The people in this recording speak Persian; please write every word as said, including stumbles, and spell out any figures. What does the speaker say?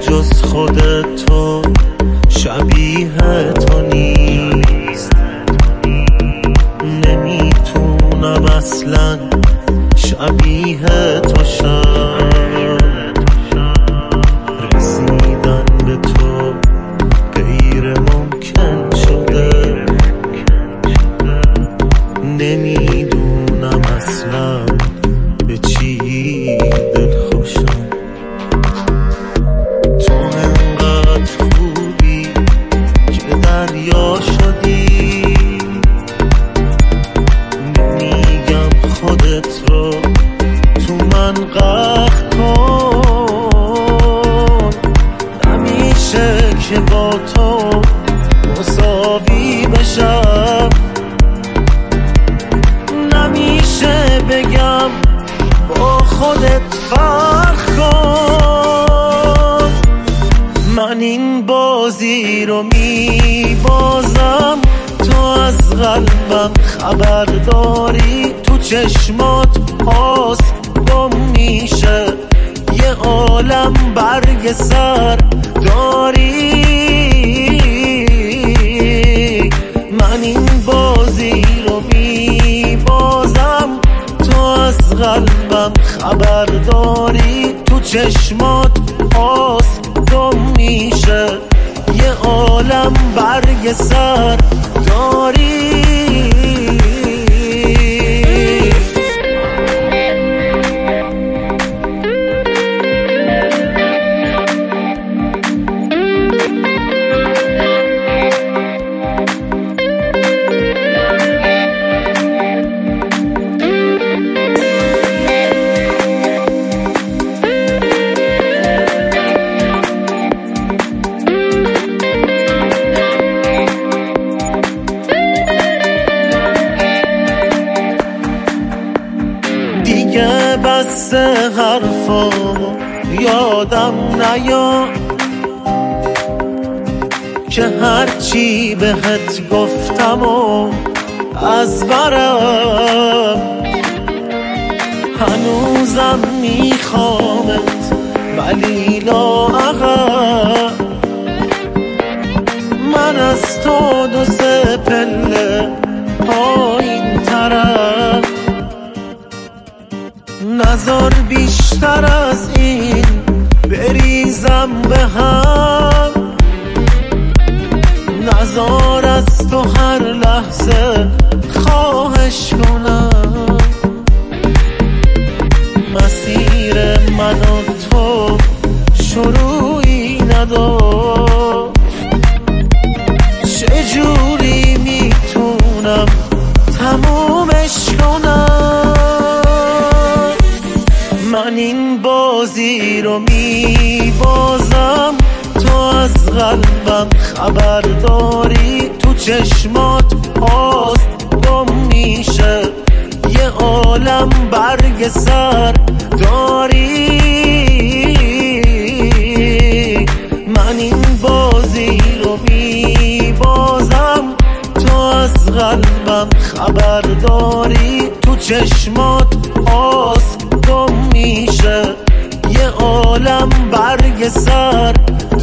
جز خودت تو شبیه تو نیست. نمیتونم اصلا شبیه تو شم. رسیدن به تو غیر ممکن شده. نمیدونم اصلا به چی دل خوشم. تو انقدر خوبی که دریا شدی. نمیگم خودت رو تو من غرق کن. نمیشه که با تو مساوی بشم. نمیشه بگم با خودت فرق کن. من این بازی رو میبازم، تو از قلبم خبر داری. تو چشمات آسم گم میشه، یه عالم برگ سر داری. من این بازی رو میبازم، تو از قلبم خبر داری. تو چشمات آسم گم میشه، یه عالم برگ سر داری. دیگه بس حرفا یادم نیا که هرچی بهت گفتم و از برم. هنوزم میخوامت ولی لااقل. من از تو دو سه پله پایین ترم. نذار بیشتر از این بریزم به هم. نذار از تو هر لحظه خواهش کنم. مسیر من و تو شروعی نداشت. چجوری میتونم تمومش کنم؟ من این بازی رو میبازم، تو از قلبم خبر داری. تو چشمات آسم گم میشه، یه عالم برگ سر داری. من این بازی رو میبازم، تو از قلبم خبر داری. تو چشمات آسم گم میشه، یه عالم برگ سر